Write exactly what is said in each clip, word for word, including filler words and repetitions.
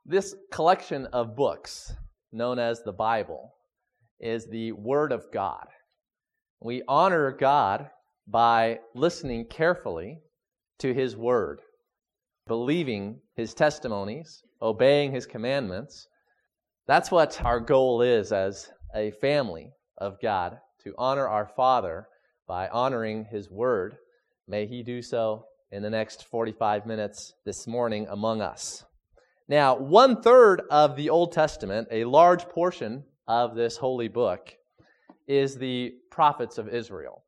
This collection of books, known as the Bible, is the Word of God. We honor God by listening carefully to His Word, believing His testimonies, obeying His commandments. That's what our goal is as a family of God, to honor our Father by honoring His Word. May He do so in the next forty-five minutes this morning among us. Now, one-third of the Old Testament, a large portion of this holy book, is the prophets of Israel,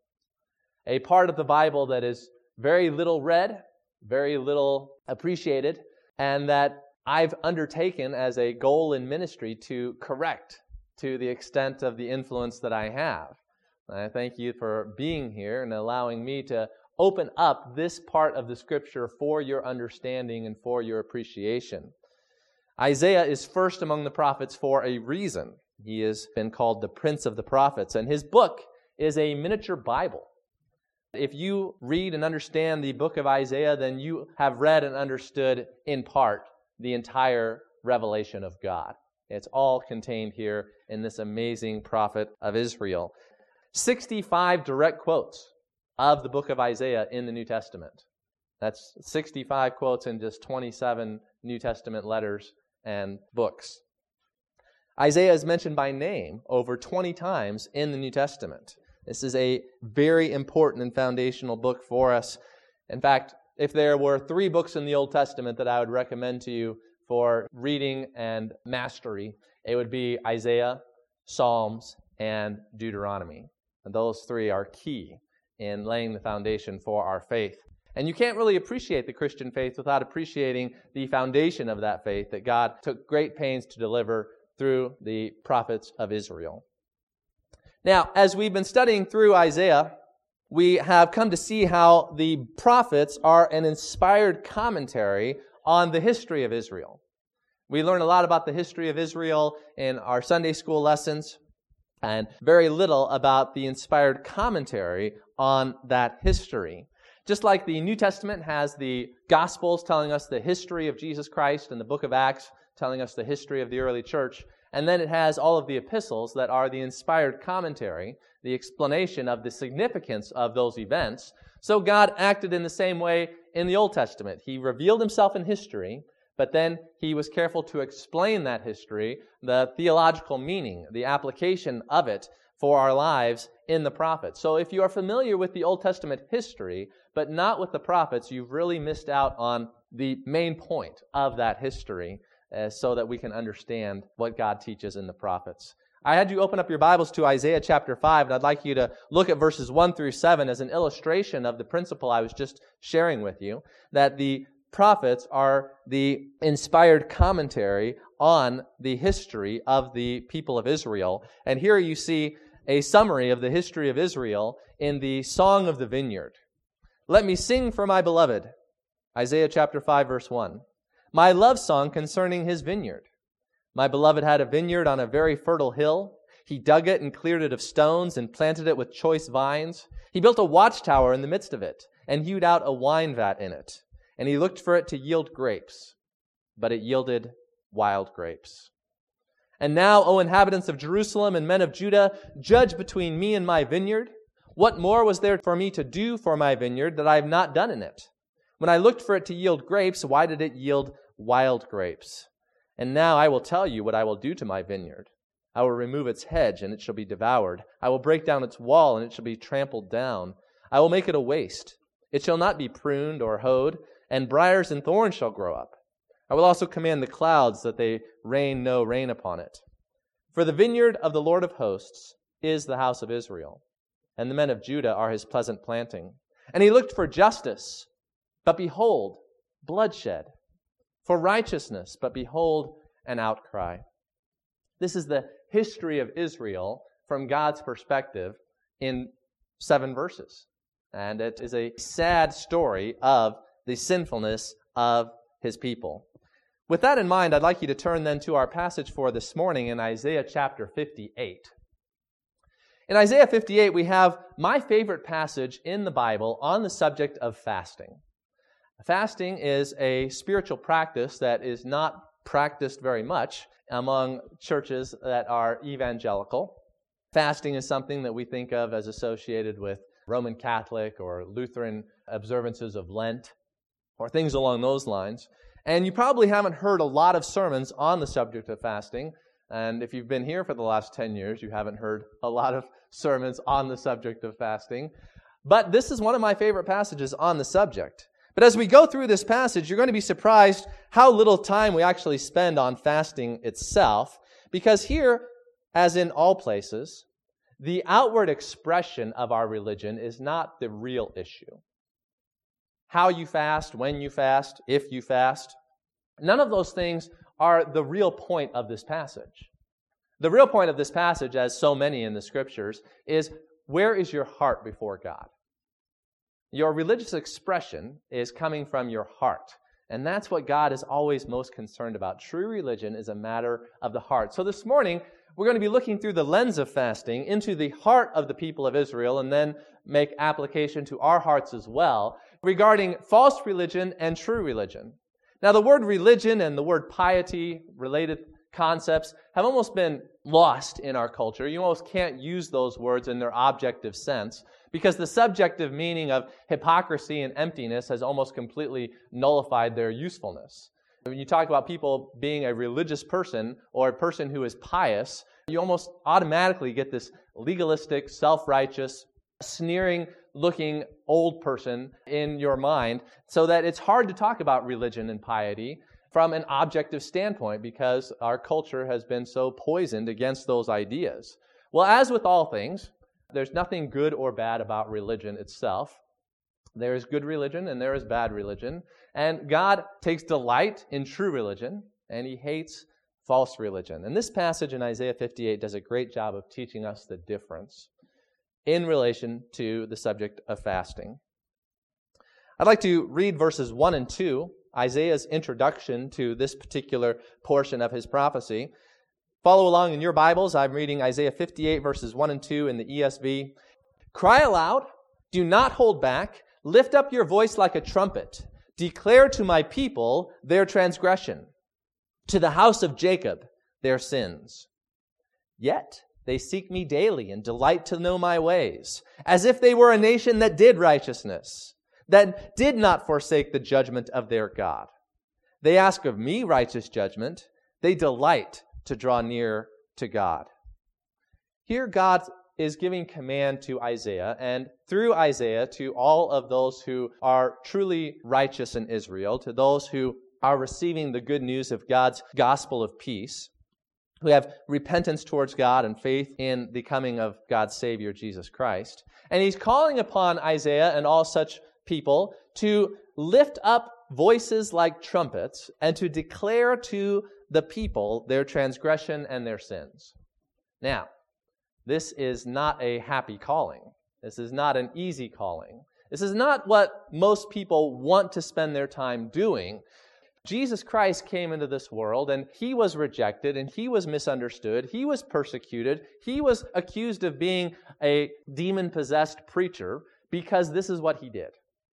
a part of the Bible that is very little read, very little appreciated, and that I've undertaken as a goal in ministry to correct to the extent of the influence that I have. And I thank you for being here and allowing me to open up this part of the Scripture for your understanding and for your appreciation. Isaiah is first among the prophets for a reason. He has been called the Prince of the Prophets, and his book is a miniature Bible. If you read and understand the book of Isaiah, then you have read and understood in part the entire revelation of God. It's all contained here in this amazing prophet of Israel. sixty-five direct quotes of the book of Isaiah in the New Testament. That's sixty-five quotes in just twenty-seven New Testament letters and books. Isaiah is mentioned by name over twenty times in the New Testament. This is a very important and foundational book for us. In fact, if there were three books in the Old Testament that I would recommend to you for reading and mastery, it would be Isaiah, Psalms, and Deuteronomy. And those three are key in laying the foundation for our faith. And you can't really appreciate the Christian faith without appreciating the foundation of that faith that God took great pains to deliver through the prophets of Israel. Now, as we've been studying through Isaiah, we have come to see how the prophets are an inspired commentary on the history of Israel. We learn a lot about the history of Israel in our Sunday school lessons, and very little about the inspired commentary on that history. Just like the New Testament has the Gospels telling us the history of Jesus Christ and the book of Acts telling us the history of the early church, and then it has all of the epistles that are the inspired commentary, the explanation of the significance of those events. So God acted in the same way in the Old Testament. He revealed Himself in history, but then He was careful to explain that history, the theological meaning, the application of it for our lives in the prophets. So if you are familiar with the Old Testament history, but not with the prophets, you've really missed out on the main point of that history, uh, so that we can understand what God teaches in the prophets. I had you open up your Bibles to Isaiah chapter five, and I'd like you to look at verses one through seven as an illustration of the principle I was just sharing with you, that the prophets are the inspired commentary on the history of the people of Israel. And here you see a summary of the history of Israel in the Song of the Vineyard. Let me sing for my beloved. Isaiah chapter five, verse one. My love song concerning his vineyard. My beloved had a vineyard on a very fertile hill. He dug it and cleared it of stones and planted it with choice vines. He built a watchtower in the midst of it and hewed out a wine vat in it. And he looked for it to yield grapes, but it yielded wild grapes. And now, O inhabitants of Jerusalem and men of Judah, judge between me and my vineyard. What more was there for me to do for my vineyard that I have not done in it? When I looked for it to yield grapes, why did it yield wild grapes? And now I will tell you what I will do to my vineyard. I will remove its hedge, and it shall be devoured. I will break down its wall, and it shall be trampled down. I will make it a waste. It shall not be pruned or hoed, and briars and thorns shall grow up. I will also command the clouds that they rain no rain upon it. For the vineyard of the Lord of hosts is the house of Israel, and the men of Judah are his pleasant planting. And he looked for justice, but behold, bloodshed. For righteousness, but behold, an outcry. This is the history of Israel from God's perspective in seven verses. And it is a sad story of the sinfulness of his people. With that in mind, I'd like you to turn then to our passage for this morning in Isaiah chapter fifty-eight. In Isaiah fifty-eight, we have my favorite passage in the Bible on the subject of fasting. Fasting is a spiritual practice that is not practiced very much among churches that are evangelical. Fasting is something that we think of as associated with Roman Catholic or Lutheran observances of Lent or things along those lines. And you probably haven't heard a lot of sermons on the subject of fasting. And if you've been here for the last ten years, you haven't heard a lot of sermons on the subject of fasting. But this is one of my favorite passages on the subject. But as we go through this passage, you're going to be surprised how little time we actually spend on fasting itself. Because here, as in all places, the outward expression of our religion is not the real issue. How you fast, when you fast, if you fast, none of those things are the real point of this passage. The real point of this passage, as so many in the Scriptures, is where is your heart before God? Your religious expression is coming from your heart. And that's what God is always most concerned about. True religion is a matter of the heart. So this morning, we're going to be looking through the lens of fasting into the heart of the people of Israel and then make application to our hearts as well regarding false religion and true religion. Now, the word religion and the word piety, related concepts, have almost been lost in our culture. You almost can't use those words in their objective sense because the subjective meaning of hypocrisy and emptiness has almost completely nullified their usefulness. When you talk about people being a religious person or a person who is pious, you almost automatically get this legalistic, self-righteous, sneering-looking old person in your mind, so that it's hard to talk about religion and piety from an objective standpoint because our culture has been so poisoned against those ideas. Well, as with all things, there's nothing good or bad about religion itself. There is good religion and there is bad religion. And God takes delight in true religion and He hates false religion. And this passage in Isaiah fifty-eight does a great job of teaching us the difference in relation to the subject of fasting. I'd like to read verses one and two, Isaiah's introduction to this particular portion of his prophecy. Follow along in your Bibles. I'm reading Isaiah fifty-eight, verses one and two in the E S V. Cry aloud, do not hold back, lift up your voice like a trumpet. Declare to my people their transgression, to the house of Jacob their sins. Yet they seek me daily and delight to know my ways, as if they were a nation that did righteousness, that did not forsake the judgment of their God. They ask of me righteous judgment. They delight to draw near to God. Here God is giving command to Isaiah, and through Isaiah to all of those who are truly righteous in Israel, to those who are receiving the good news of God's gospel of peace, who have repentance towards God and faith in the coming of God's Savior, Jesus Christ. And He's calling upon Isaiah and all such people to lift up voices like trumpets and to declare to the people their transgression and their sins. Now, this is not a happy calling. This is not an easy calling. This is not what most people want to spend their time doing. Jesus Christ came into this world and He was rejected and He was misunderstood. He was persecuted. He was accused of being a demon-possessed preacher because this is what He did.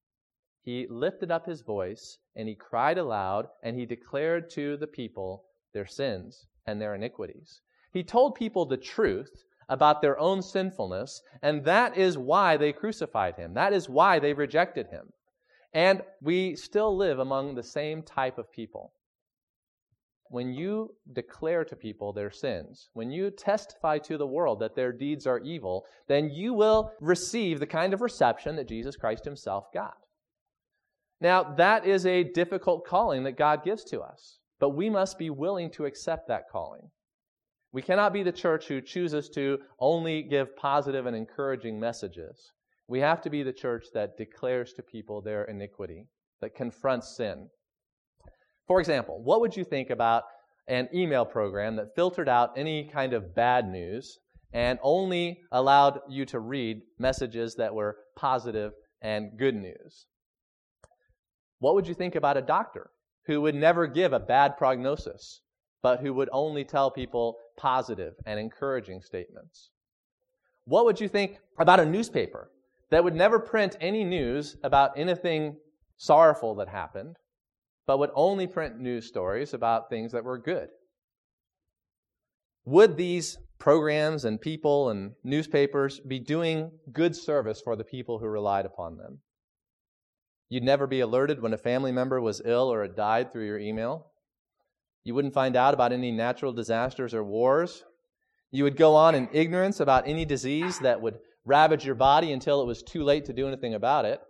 He lifted up His voice and He cried aloud and He declared to the people their sins and their iniquities. He told people the truth about their own sinfulness, and that is why they crucified Him. That is why they rejected Him. And we still live among the same type of people. When you declare to people their sins, when you testify to the world that their deeds are evil, then you will receive the kind of reception that Jesus Christ Himself got. Now, that is a difficult calling that God gives to us, but we must be willing to accept that calling. We cannot be the church who chooses to only give positive and encouraging messages. We have to be the church that declares to people their iniquity, that confronts sin. For example, what would you think about an email program that filtered out any kind of bad news and only allowed you to read messages that were positive and good news? What would you think about a doctor who would never give a bad prognosis, but who would only tell people positive and encouraging statements? What would you think about a newspaper that would never print any news about anything sorrowful that happened, but would only print news stories about things that were good? Would these programs and people and newspapers be doing good service for the people who relied upon them? You'd never be alerted when a family member was ill or had died through your email. You wouldn't find out about any natural disasters or wars. You would go on in ignorance about any disease that would ravage your body until it was too late to do anything about it.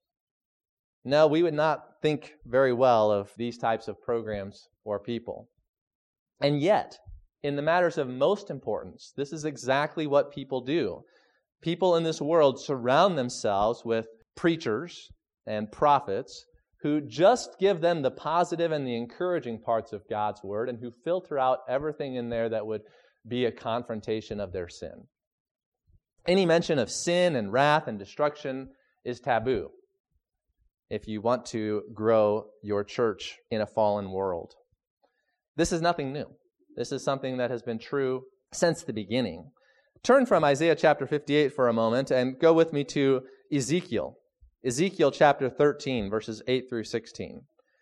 No, we would not think very well of these types of programs or people. And yet, in the matters of most importance, this is exactly what people do. People in this world surround themselves with preachers and prophets who just give them the positive and the encouraging parts of God's Word and who filter out everything in there that would be a confrontation of their sin. Any mention of sin and wrath and destruction is taboo if you want to grow your church in a fallen world. This is nothing new. This is something that has been true since the beginning. Turn from Isaiah chapter fifty-eight for a moment and go with me to Ezekiel. Ezekiel chapter thirteen, verses eight through sixteen.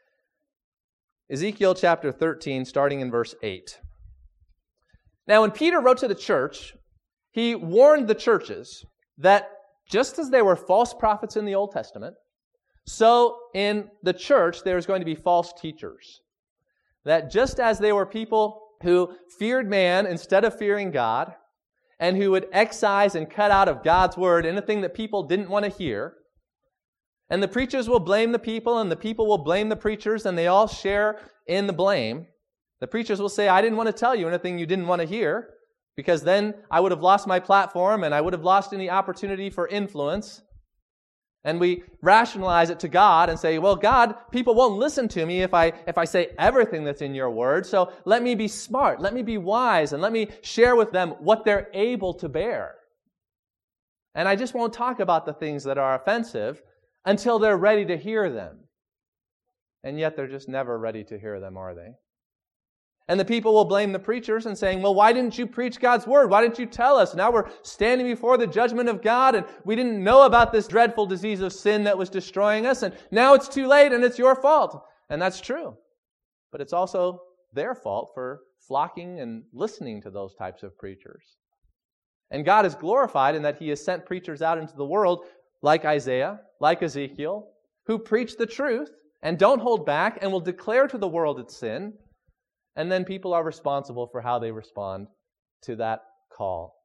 Ezekiel chapter thirteen, starting in verse eight. Now, when Peter wrote to the church, he warned the churches that just as there were false prophets in the Old Testament, so in the church there's going to be false teachers. That just as there were people who feared man instead of fearing God, and who would excise and cut out of God's Word anything that people didn't want to hear, and the preachers will blame the people, and the people will blame the preachers, and they all share in the blame. The preachers will say, I didn't want to tell you anything you didn't want to hear, because then I would have lost my platform, and I would have lost any opportunity for influence. And we rationalize it to God and say, well, God, people won't listen to me if I if I say everything that's in your Word, so let me be smart, let me be wise, and let me share with them what they're able to bear. And I just won't talk about the things that are offensive until they're ready to hear them. And yet they're just never ready to hear them, are they? And the people will blame the preachers and saying, well, why didn't you preach God's Word? Why didn't you tell us? Now we're standing before the judgment of God, and we didn't know about this dreadful disease of sin that was destroying us, and now it's too late and it's your fault. And that's true. But it's also their fault for flocking and listening to those types of preachers. And God is glorified in that He has sent preachers out into the world like Isaiah, like Ezekiel, who preach the truth and don't hold back and will declare to the world its sin. And then people are responsible for how they respond to that call.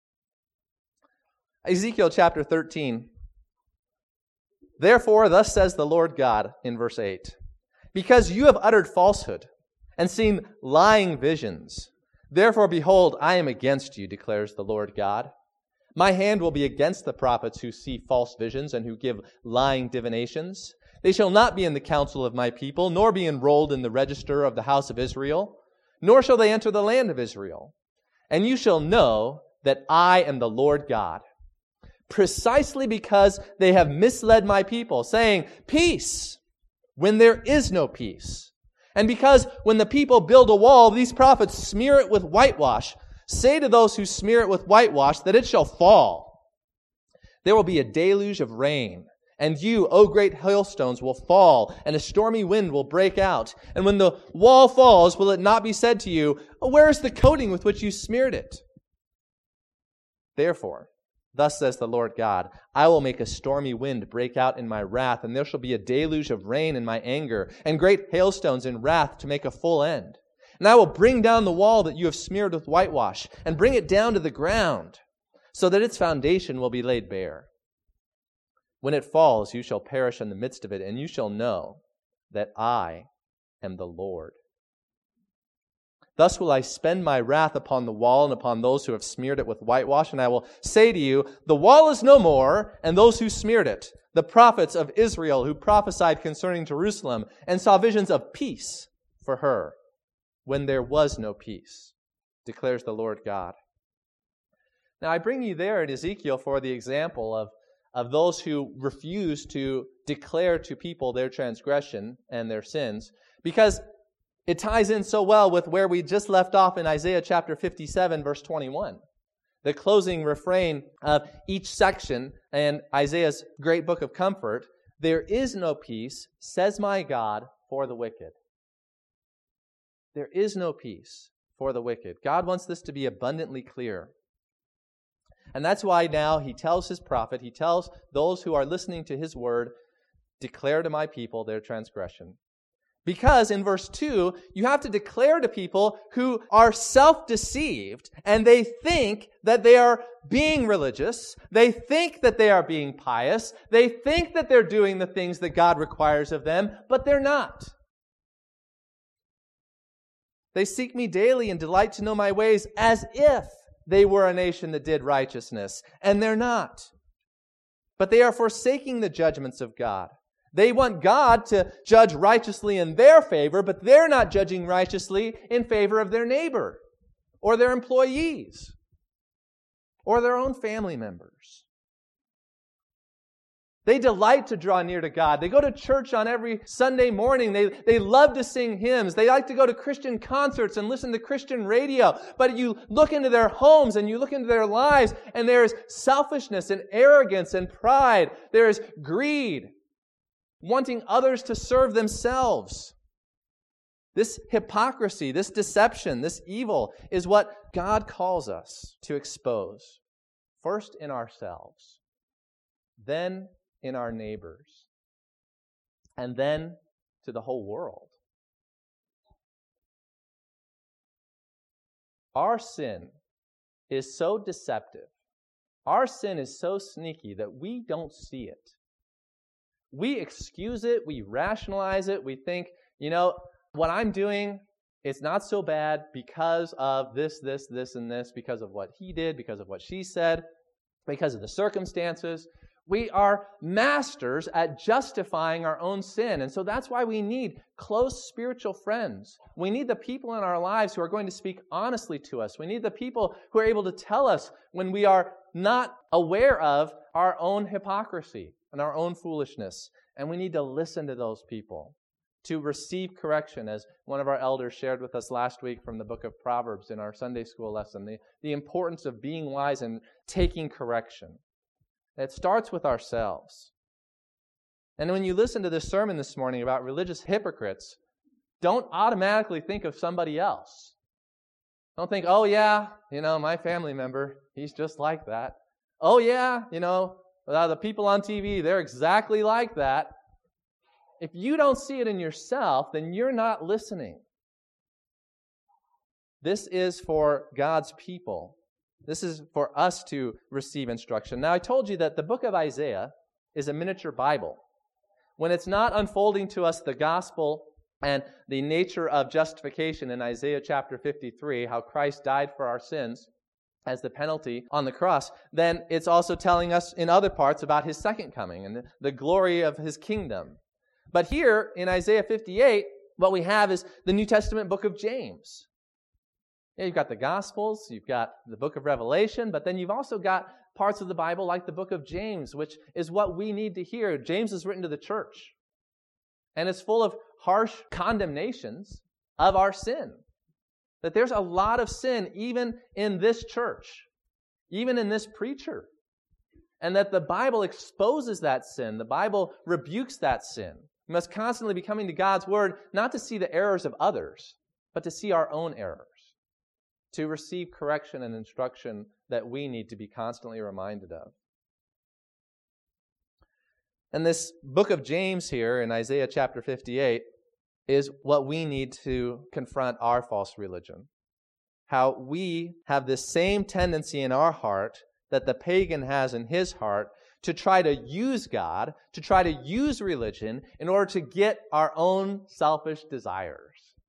Ezekiel chapter thirteen. Therefore, thus says the Lord God in verse eight, because you have uttered falsehood and seen lying visions, therefore, behold, I am against you, declares the Lord God. My hand will be against the prophets who see false visions and who give lying divinations. They shall not be in the council of my people, nor be enrolled in the register of the house of Israel, nor shall they enter the land of Israel. And you shall know that I am the Lord God, precisely because they have misled my people, saying, peace, when there is no peace. And because when the people build a wall, these prophets smear it with whitewash. Say to those who smear it with whitewash that it shall fall. There will be a deluge of rain. And you, O great hailstones, will fall, and a stormy wind will break out. And when the wall falls, will it not be said to you, oh, where is the coating with which you smeared it? Therefore, thus says the Lord God, I will make a stormy wind break out in my wrath, and there shall be a deluge of rain in my anger, and great hailstones in wrath to make a full end. And I will bring down the wall that you have smeared with whitewash, and bring it down to the ground, so that its foundation will be laid bare. When it falls, you shall perish in the midst of it, and you shall know that I am the Lord. Thus will I spend my wrath upon the wall and upon those who have smeared it with whitewash, and I will say to you, the wall is no more, and those who smeared it, the prophets of Israel who prophesied concerning Jerusalem, and saw visions of peace for her, when there was no peace, declares the Lord God. Now I bring you there in Ezekiel for the example of of those who refuse to declare to people their transgression and their sins, because it ties in so well with where we just left off in Isaiah chapter fifty-seven, verse twenty-one. The closing refrain of each section in Isaiah's great book of comfort, there is no peace, says my God, for the wicked. There is no peace for the wicked. God wants this to be abundantly clear. And that's why now he tells his prophet, he tells those who are listening to his word, declare to my people their transgression. Because in verse two, you have to declare to people who are self-deceived and they think that they are being religious, they think that they are being pious, they think that they're doing the things that God requires of them, but they're not. They seek me daily and delight to know my ways as if they were a nation that did righteousness, and they're not. But they are forsaking the judgments of God. They want God to judge righteously in their favor, but they're not judging righteously in favor of their neighbor, or their employees, or their own family members. They delight to draw near to God. They go to church on every Sunday morning. They, they love to sing hymns. They like to go to Christian concerts and listen to Christian radio. But you look into their homes and you look into their lives, and there is selfishness and arrogance and pride. There is greed, wanting others to serve themselves. This hypocrisy, this deception, this evil is what God calls us to expose. First in ourselves, then in our neighbors, and then to the whole world. Our sin is so deceptive. Our sin is so sneaky that we don't see it. We excuse it, we rationalize it, we think, you know, what I'm doing, it's not so bad because of this, this, this, and this, because of what he did, because of what she said, because of the circumstances. We are masters at justifying our own sin. And so that's why we need close spiritual friends. We need the people in our lives who are going to speak honestly to us. We need the people who are able to tell us when we are not aware of our own hypocrisy and our own foolishness. And we need to listen to those people to receive correction, as one of our elders shared with us last week from the book of Proverbs in our Sunday school lesson, the, the importance of being wise and taking correction. It starts with ourselves. And when you listen to this sermon this morning about religious hypocrites, don't automatically think of somebody else. Don't think, oh yeah, you know, my family member, he's just like that. Oh yeah, you know, the people on T V, they're exactly like that. If you don't see it in yourself, then you're not listening. This is for God's people. This is for us to receive instruction. Now, I told you that the book of Isaiah is a miniature Bible. When it's not unfolding to us the gospel and the nature of justification in Isaiah chapter fifty-three, how Christ died for our sins as the penalty on the cross, then it's also telling us in other parts about his second coming and the, the glory of his kingdom. But here in Isaiah fifty-eight, what we have is the New Testament book of James. Yeah, you've got the Gospels, you've got the book of Revelation, but then you've also got parts of the Bible like the book of James, which is what we need to hear. James is written to the church, and it's full of harsh condemnations of our sin. That there's a lot of sin even in this church, even in this preacher, and that the Bible exposes that sin. The Bible rebukes that sin. We must constantly be coming to God's Word, not to see the errors of others, but to see our own errors, to receive correction and instruction that we need to be constantly reminded of. And this book of James here in Isaiah chapter fifty-eight is what we need to confront our false religion. How we have this same tendency in our heart that the pagan has in his heart to try to use God, to try to use religion in order to get our own selfish desires.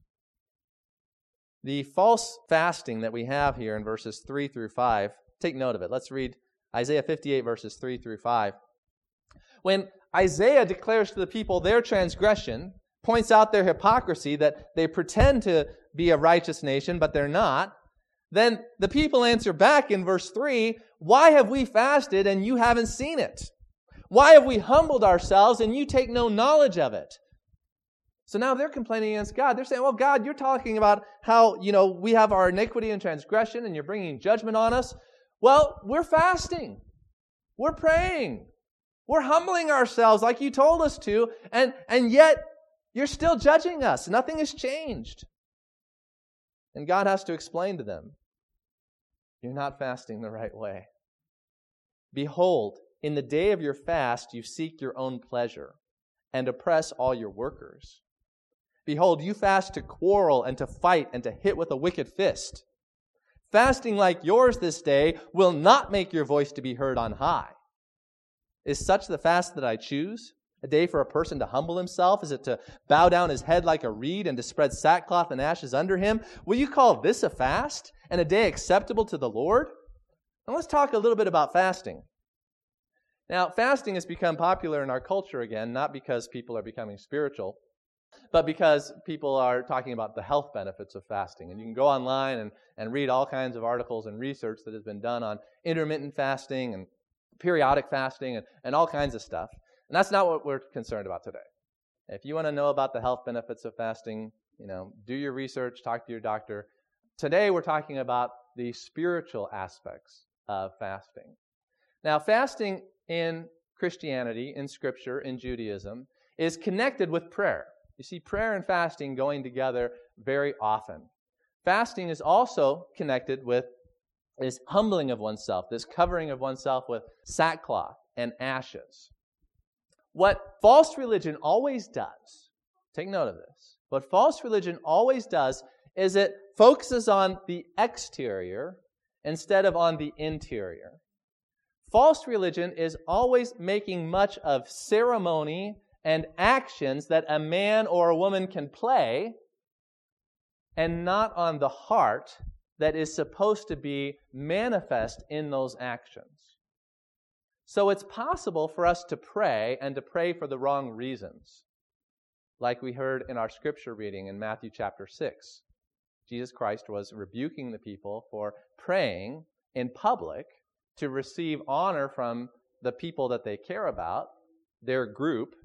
The false fasting that we have here in verses three through five, take note of it. Let's read Isaiah fifty-eight, verses three through five. When Isaiah declares to the people their transgression, points out their hypocrisy, that they pretend to be a righteous nation, but they're not, then the people answer back in verse three, why have we fasted and you haven't seen it? Why have we humbled ourselves and you take no knowledge of it? So now they're complaining against God. They're saying, well, God, you're talking about how, you know, we have our iniquity and transgression and you're bringing judgment on us. Well, we're fasting. We're praying. We're humbling ourselves like you told us to. And, and yet You're still judging us. Nothing has changed. And God has to explain to them, you're not fasting the right way. Behold, in the day of your fast you seek your own pleasure and oppress all your workers. Behold, you fast to quarrel and to fight and to hit with a wicked fist. Fasting like yours this day will not make your voice to be heard on high. Is such the fast that I choose? A day for a person to humble himself? Is it to bow down his head like a reed and to spread sackcloth and ashes under him? Will you call this a fast and a day acceptable to the Lord? Now let's talk a little bit about fasting. Now, fasting has become popular in our culture again, not because people are becoming spiritual, but because people are talking about the health benefits of fasting. And you can go online and, and read all kinds of articles and research that has been done on intermittent fasting and periodic fasting and, and all kinds of stuff. And that's not what we're concerned about today. If you want to know about the health benefits of fasting, you know, do your research, talk to your doctor. Today we're talking about the spiritual aspects of fasting. Now, fasting in Christianity, in Scripture, in Judaism, is connected with prayer. You see prayer and fasting going together very often. Fasting is also connected with this humbling of oneself, this covering of oneself with sackcloth and ashes. What false religion always does, take note of this, what false religion always does is it focuses on the exterior instead of on the interior. False religion is always making much of ceremony and actions that a man or a woman can play, and not on the heart that is supposed to be manifest in those actions. So it's possible for us to pray and to pray for the wrong reasons, like we heard in our scripture reading in Matthew chapter six. Jesus Christ was rebuking the people for praying in public to receive honor from the people that they care about, their group,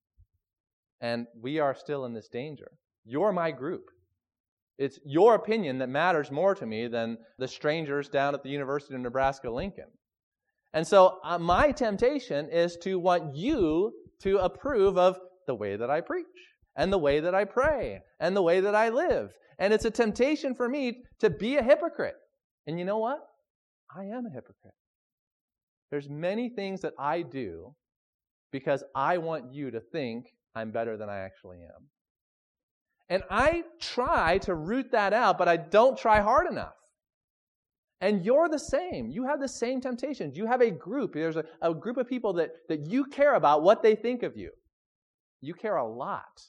and we are still in this danger. You're my group. It's your opinion that matters more to me than the strangers down at the University of Nebraska-Lincoln. And so uh, my temptation is to want you to approve of the way that I preach and the way that I pray and the way that I live. And it's a temptation for me to be a hypocrite. And you know what? I am a hypocrite. There's many things that I do because I want you to think I'm better than I actually am. And I try to root that out, but I don't try hard enough. And you're the same. You have the same temptations. You have a group. There's a, a group of people that, that you care about what they think of you. You care a lot.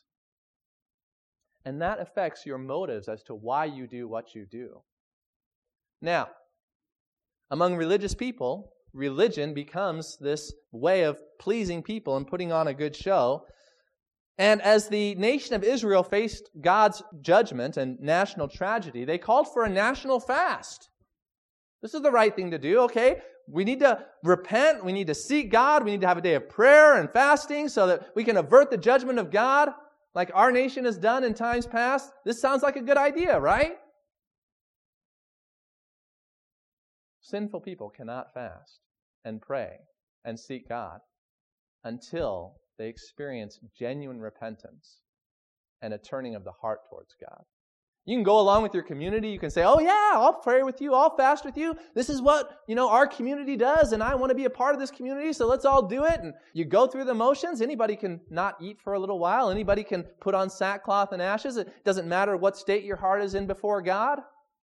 And that affects your motives as to why you do what you do. Now, among religious people, religion becomes this way of pleasing people and putting on a good show. And as the nation of Israel faced God's judgment and national tragedy, they called for a national fast. This is the right thing to do, okay? We need to repent. We need to seek God. We need to have a day of prayer and fasting so that we can avert the judgment of God like our nation has done in times past. This sounds like a good idea, right? Sinful people cannot fast and pray and seek God until they experience genuine repentance and a turning of the heart towards God. You can go along with your community. You can say, oh yeah, I'll pray with you. I'll fast with you. This is what, you know, our community does, and I want to be a part of this community, so let's all do it. And you go through the motions. Anybody can not eat for a little while. Anybody can put on sackcloth and ashes. It doesn't matter what state your heart is in before God.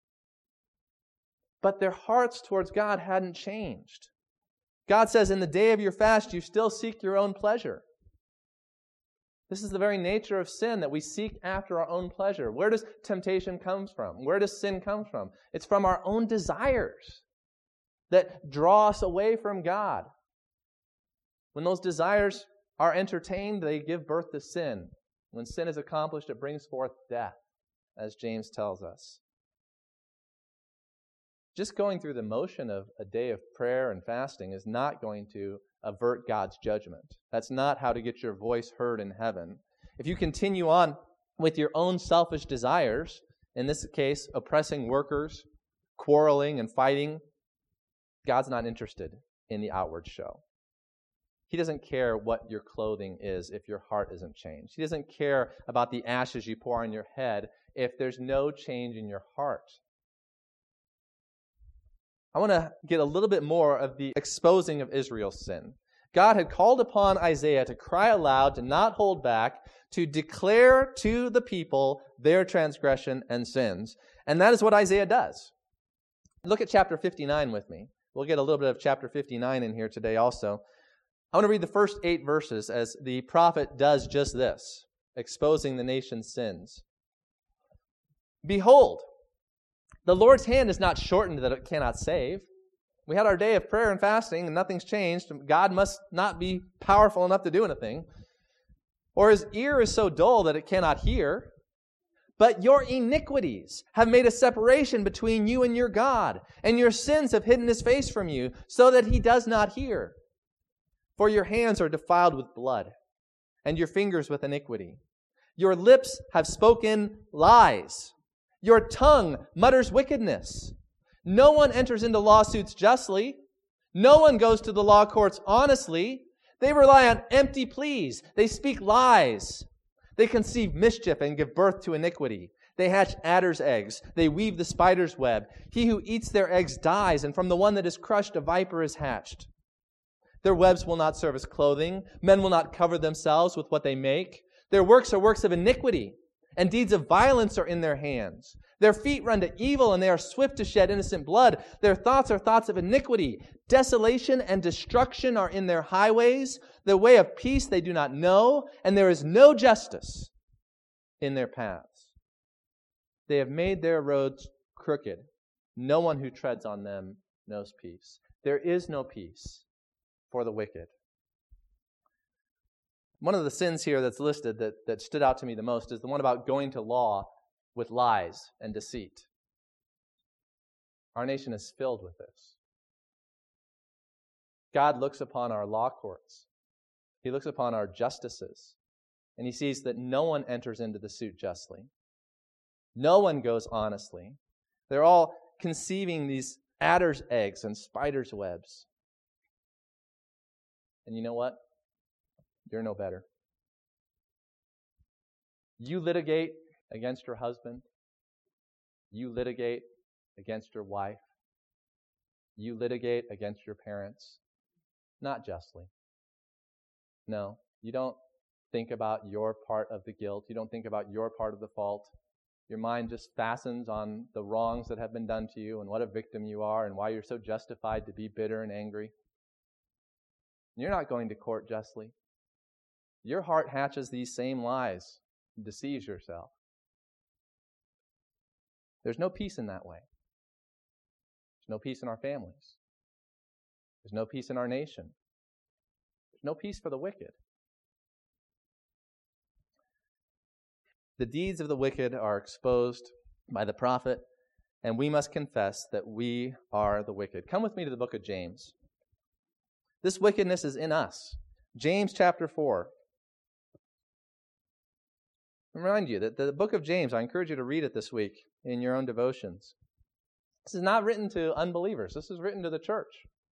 But their hearts towards God hadn't changed. God says, in the day of your fast, you still seek your own pleasure. This is the very nature of sin, that we seek after our own pleasure. Where does temptation come from? Where does sin come from? It's from our own desires that draw us away from God. When those desires are entertained, they give birth to sin. When sin is accomplished, it brings forth death, as James tells us. Just going through the motion of a day of prayer and fasting is not going to avert God's judgment. That's not how to get your voice heard in heaven. If you continue on with your own selfish desires, in this case, oppressing workers, quarreling and fighting, God's not interested in the outward show. He doesn't care what your clothing is if your heart isn't changed. He doesn't care about the ashes you pour on your head if there's no change in your heart. I want to get a little bit more of the exposing of Israel's sin. God had called upon Isaiah to cry aloud, to not hold back, to declare to the people their transgression and sins. And that is what Isaiah does. Look at chapter fifty-nine with me. We'll get a little bit of chapter fifty-nine in here today also. I want to read the first eight verses as the prophet does just this, exposing the nation's sins. Behold, the Lord's hand is not shortened that it cannot save. We had our day of prayer and fasting, and nothing's changed. God must not be powerful enough to do anything. Or his ear is so dull that it cannot hear. But your iniquities have made a separation between you and your God, and your sins have hidden his face from you, so that he does not hear. For your hands are defiled with blood, and your fingers with iniquity. Your lips have spoken lies. Your tongue mutters wickedness. No one enters into lawsuits justly. No one goes to the law courts honestly. They rely on empty pleas. They speak lies. They conceive mischief and give birth to iniquity. They hatch adder's eggs. They weave the spider's web. He who eats their eggs dies, and from the one that is crushed a viper is hatched. Their webs will not serve as clothing. Men will not cover themselves with what they make. Their works are works of iniquity, and deeds of violence are in their hands. Their feet run to evil, and they are swift to shed innocent blood. Their thoughts are thoughts of iniquity. Desolation and destruction are in their highways. The way of peace they do not know, and there is no justice in their paths. They have made their roads crooked. No one who treads on them knows peace. There is no peace for the wicked. One of the sins here that's listed that, that stood out to me the most is the one about going to law with lies and deceit. Our nation is filled with this. God looks upon our law courts. He looks upon our justices, and he sees that no one enters into the suit justly. No one goes honestly. They're all conceiving these adder's eggs and spider's webs. And you know what? You're no better. You litigate against your husband. You litigate against your wife. You litigate against your parents. Not justly. No, you don't think about your part of the guilt. You don't think about your part of the fault. Your mind just fastens on the wrongs that have been done to you and what a victim you are and why you're so justified to be bitter and angry. You're not going to court justly. Your heart hatches these same lies and deceives yourself. There's no peace in that way. There's no peace in our families. There's no peace in our nation. There's no peace for the wicked. The deeds of the wicked are exposed by the prophet, and we must confess that we are the wicked. Come with me to the book of James. This wickedness is in us. James chapter four. I remind you that the book of James, I encourage you to read it this week in your own devotions. This is not written to unbelievers. This is written to the church.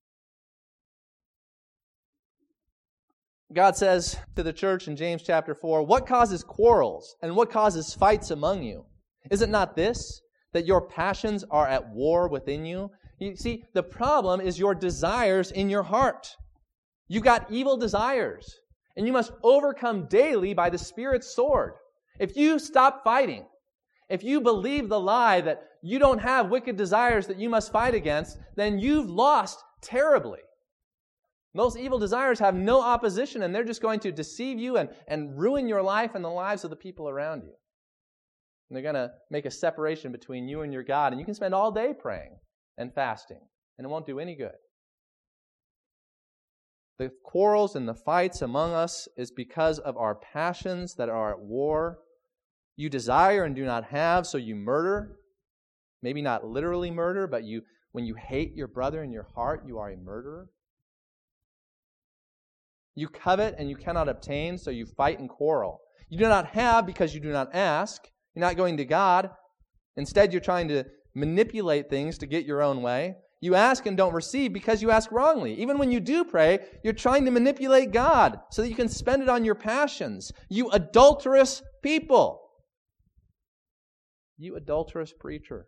God says to the church in James chapter four, "What causes quarrels and what causes fights among you? Is it not this, that your passions are at war within you?" You see, the problem is your desires in your heart. You got evil desires, and you must overcome daily by the Spirit's sword. If you stop fighting, if you believe the lie that you don't have wicked desires that you must fight against, then you've lost terribly. Those evil desires have no opposition, and they're just going to deceive you and, and ruin your life and the lives of the people around you. And they're going to make a separation between you and your God, and you can spend all day praying and fasting, and it won't do any good. The quarrels and the fights among us is because of our passions that are at war. You desire and do not have, so you murder. Maybe not literally murder, but you, when you hate your brother in your heart, you are a murderer. You covet and you cannot obtain, so you fight and quarrel. You do not have because you do not ask. You're not going to God. Instead, you're trying to manipulate things to get your own way. You ask and don't receive because you ask wrongly. Even when you do pray, you're trying to manipulate God so that you can spend it on your passions. You adulterous people. You adulterous preacher.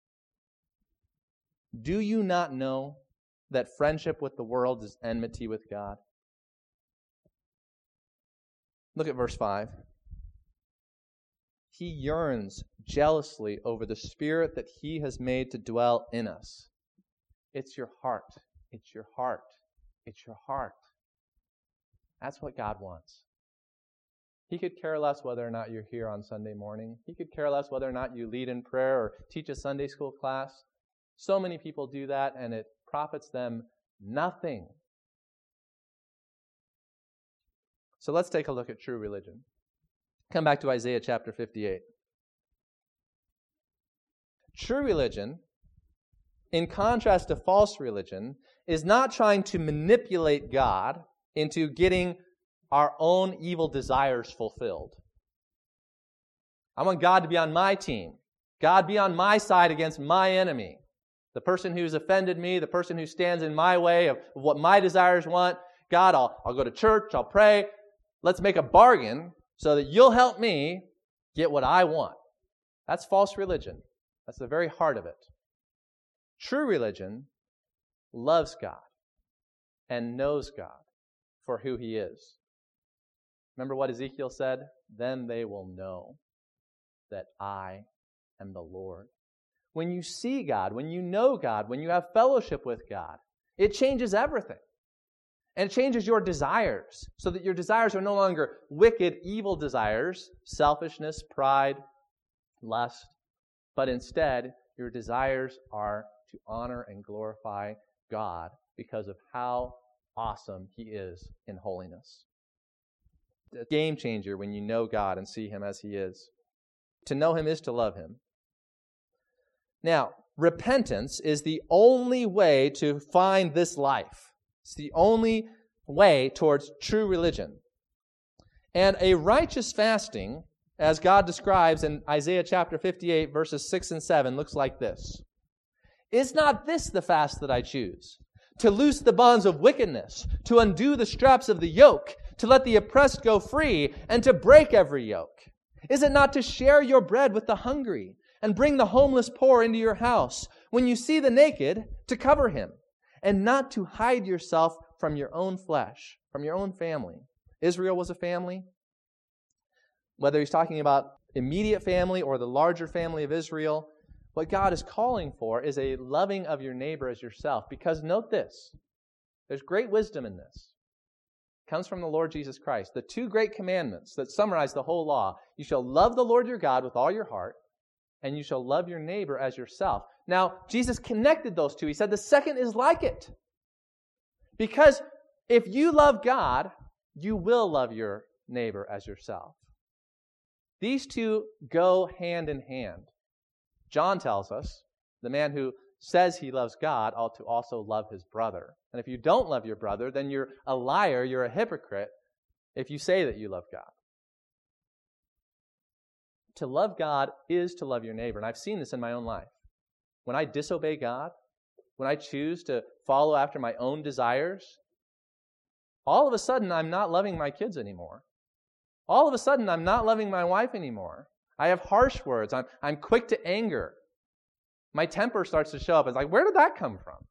Do you not know that friendship with the world is enmity with God? Look at verse five. He yearns jealously over the Spirit that He has made to dwell in us. It's your heart. It's your heart. It's your heart. That's what God wants. He could care less whether or not you're here on Sunday morning. He could care less whether or not you lead in prayer or teach a Sunday school class. So many people do that, and it profits them nothing. So let's take a look at true religion. Come back to Isaiah chapter fifty-eight. True religion, in contrast to false religion, is not trying to manipulate God into getting our own evil desires fulfilled. I want God to be on my team. God be on my side against my enemy. The person who's offended me, the person who stands in my way of what my desires want. God, I'll, I'll go to church, I'll pray. Let's make a bargain so that you'll help me get what I want. That's false religion. That's the very heart of it. True religion loves God and knows God for who He is. Remember what Ezekiel said? Then they will know that I am the Lord. When you see God, when you know God, when you have fellowship with God, it changes everything. And it changes your desires so that your desires are no longer wicked, evil desires, selfishness, pride, lust, but instead your desires are to honor and glorify God because of how awesome He is in holiness. It's a game changer when you know God and see Him as He is. To know Him is to love Him. Now, repentance is the only way to find this life. It's the only way towards true religion. And a righteous fasting, as God describes in Isaiah chapter fifty-eight, verses six and seven, looks like this. Is not this the fast that I choose? To loose the bonds of wickedness, to undo the straps of the yoke, to let the oppressed go free, and to break every yoke? Is it not to share your bread with the hungry, and bring the homeless poor into your house? When you see the naked, to cover him, and not to hide yourself from your own flesh, from your own family. Israel was a family. Whether he's talking about immediate family or the larger family of Israel, what God is calling for is a loving of your neighbor as yourself. Because note this, there's great wisdom in this. It comes from the Lord Jesus Christ. The two great commandments that summarize the whole law. You shall love the Lord your God with all your heart, and you shall love your neighbor as yourself. Now, Jesus connected those two. He said the second is like it. Because if you love God, you will love your neighbor as yourself. These two go hand in hand. John tells us, the man who says he loves God ought to also love his brother. And if you don't love your brother, then you're a liar, you're a hypocrite if you say that you love God. To love God is to love your neighbor. And I've seen this in my own life. When I disobey God, when I choose to follow after my own desires, all of a sudden I'm not loving my kids anymore. All of a sudden I'm not loving my wife anymore. I have harsh words. I'm, I'm quick to anger. My temper starts to show up. It's like, where did that come from?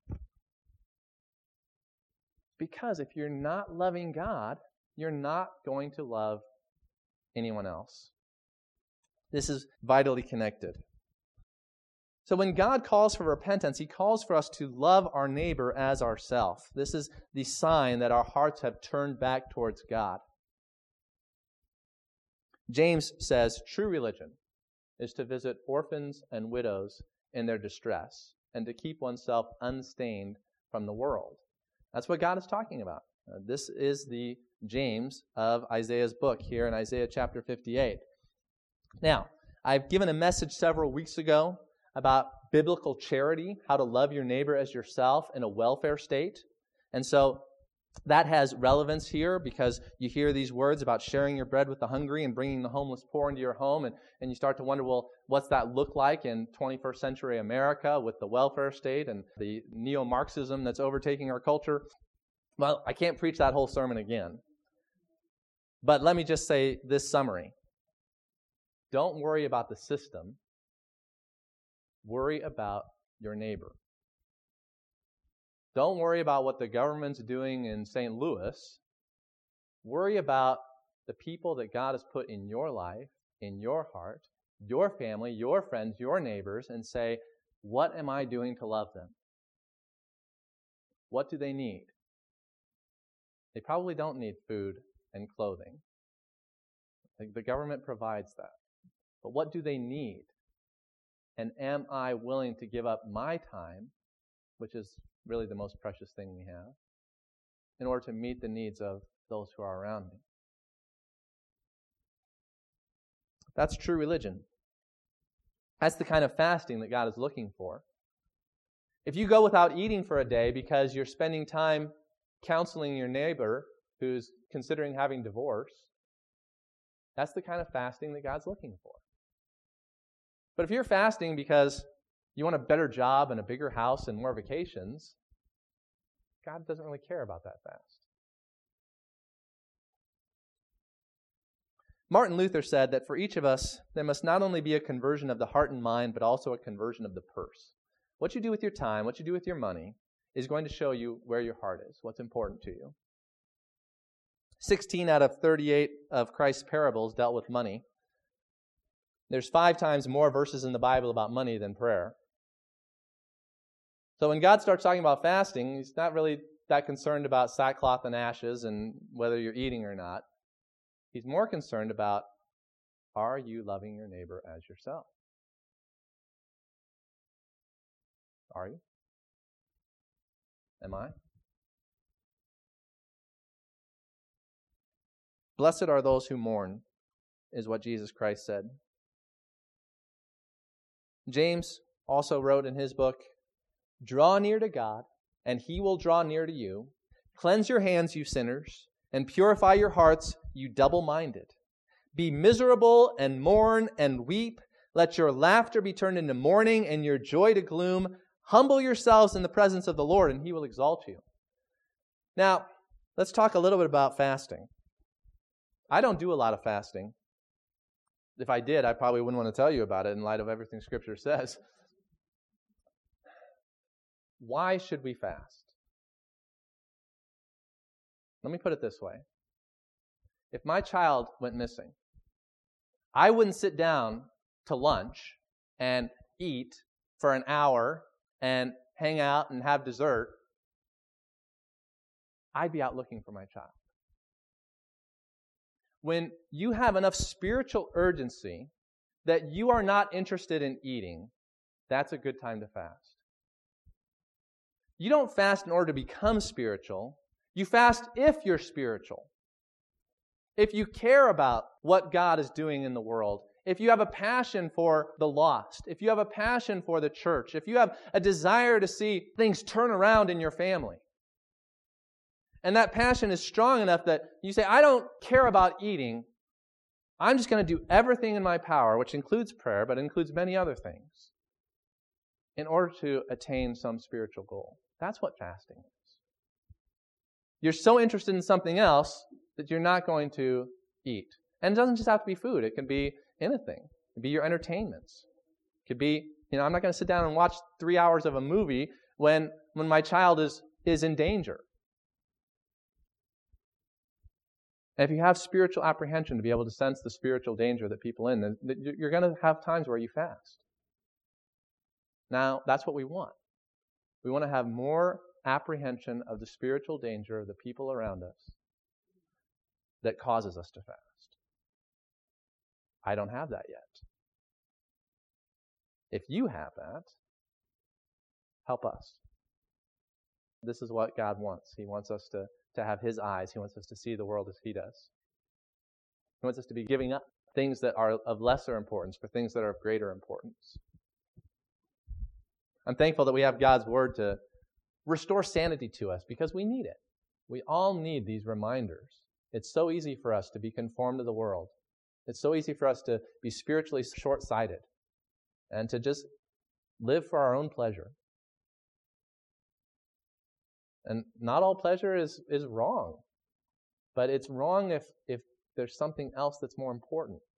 Because if you're not loving God, you're not going to love anyone else. This is vitally connected. So when God calls for repentance, He calls for us to love our neighbor as ourselves. This is the sign that our hearts have turned back towards God. James says true religion is to visit orphans and widows in their distress and to keep oneself unstained from the world. That's what God is talking about. Uh, this is the James of Isaiah's book here in Isaiah chapter fifty-eight. Now, I've given a message several weeks ago about biblical charity, how to love your neighbor as yourself in a welfare state. And so That has relevance here because you hear these words about sharing your bread with the hungry and bringing the homeless poor into your home, and, and you start to wonder, well, what's that look like in twenty-first century America with the welfare state and the neo-Marxism that's overtaking our culture? Well, I can't preach that whole sermon again. But let me just say this summary. Don't worry about the system. Worry about your neighbor. Don't worry about what the government's doing in Saint Louis. Worry about the people that God has put in your life, in your heart, your family, your friends, your neighbors, and say, what am I doing to love them? What do they need? They probably don't need food and clothing. The government provides that. But what do they need? And am I willing to give up my time, which is really the most precious thing we have, in order to meet the needs of those who are around me? That's true religion. That's the kind of fasting that God is looking for. If you go without eating for a day because you're spending time counseling your neighbor who's considering having divorce, that's the kind of fasting that God's looking for. But if you're fasting because you want a better job and a bigger house and more vacations, God doesn't really care about that fast. Martin Luther said that for each of us, there must not only be a conversion of the heart and mind, but also a conversion of the purse. What you do with your time, what you do with your money, is going to show you where your heart is, what's important to you. sixteen out of thirty-eight of Christ's parables dealt with money. There's five times more verses in the Bible about money than prayer. So when God starts talking about fasting, He's not really that concerned about sackcloth and ashes and whether you're eating or not. He's more concerned about, are you loving your neighbor as yourself? Are you? Am I? Blessed are those who mourn, is what Jesus Christ said. James also wrote in his book, draw near to God, and He will draw near to you. Cleanse your hands, you sinners, and purify your hearts, you double-minded. Be miserable and mourn and weep. Let your laughter be turned into mourning and your joy to gloom. Humble yourselves in the presence of the Lord, and He will exalt you. Now, let's talk a little bit about fasting. I don't do a lot of fasting. If I did, I probably wouldn't want to tell you about it in light of everything Scripture says. Why should we fast? Let me put it this way. If my child went missing, I wouldn't sit down to lunch and eat for an hour and hang out and have dessert. I'd be out looking for my child. When you have enough spiritual urgency that you are not interested in eating, that's a good time to fast. You don't fast in order to become spiritual. You fast if you're spiritual. If you care about what God is doing in the world, if you have a passion for the lost, if you have a passion for the church, if you have a desire to see things turn around in your family, and that passion is strong enough that you say, I don't care about eating, I'm just going to do everything in my power, which includes prayer, but includes many other things, in order to attain some spiritual goal. That's what fasting is. You're so interested in something else that you're not going to eat. And it doesn't just have to be food. It can be anything. It could be your entertainments. It could be, you know, I'm not going to sit down and watch three hours of a movie when, when my child is, is in danger. And if you have spiritual apprehension to be able to sense the spiritual danger that people are in, then you're going to have times where you fast. Now, that's what we want. We want to have more apprehension of the spiritual danger of the people around us that causes us to fast. I don't have that yet. If you have that, help us. This is what God wants. He wants us to, to have His eyes. He wants us to see the world as He does. He wants us to be giving up things that are of lesser importance for things that are of greater importance. I'm thankful that we have God's Word to restore sanity to us because we need it. We all need these reminders. It's so easy for us to be conformed to the world. It's so easy for us to be spiritually short-sighted and to just live for our own pleasure. And not all pleasure is, is wrong, but it's wrong if, if there's something else that's more important.